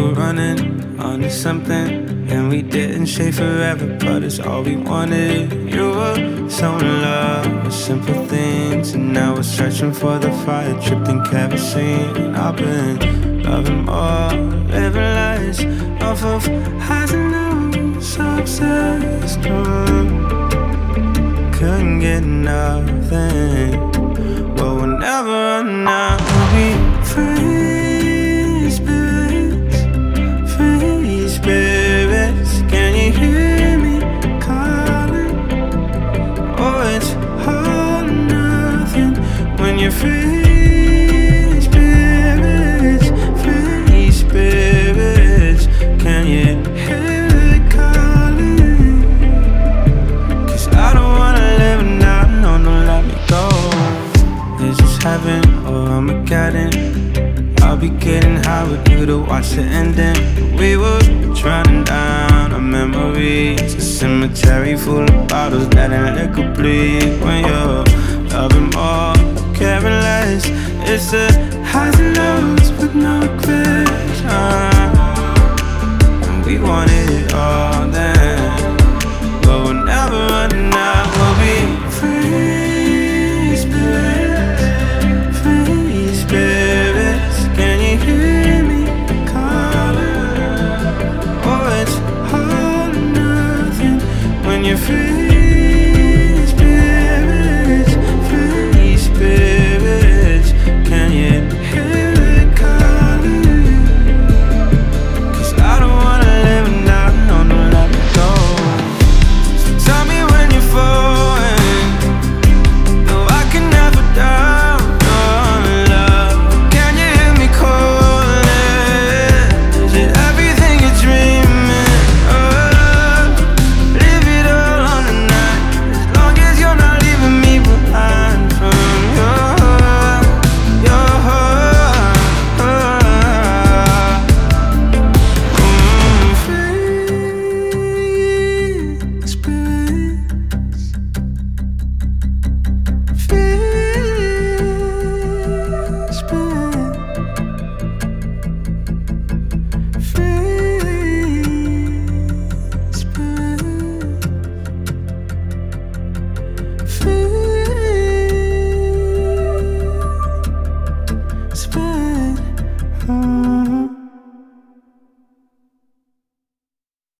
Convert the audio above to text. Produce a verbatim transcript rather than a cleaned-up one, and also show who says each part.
Speaker 1: were running onto something, and we didn't stay forever, but it's all we wanted. You were so in love with simple things, and now we're searching for the fire dripped in kerosene. I've been loving more, living lives off of highs and lows, so obsessed. mm. Couldn't get nothing. Well, we'll never run out. We'll be free spirits, free spirits. Can you hear me calling? Oh, it's all or nothing when you're free spirits, free spirits. Can you hear it calling? 'Cause I don't wanna live now, no, don't let me go. Is this heaven or Armageddon? I'll be getting high with you to watch the ending. We were drowning down our memories, a cemetery full of bottles letting liquor bleed. When you're loving more, caring less, it's the highs and lows with no regrets.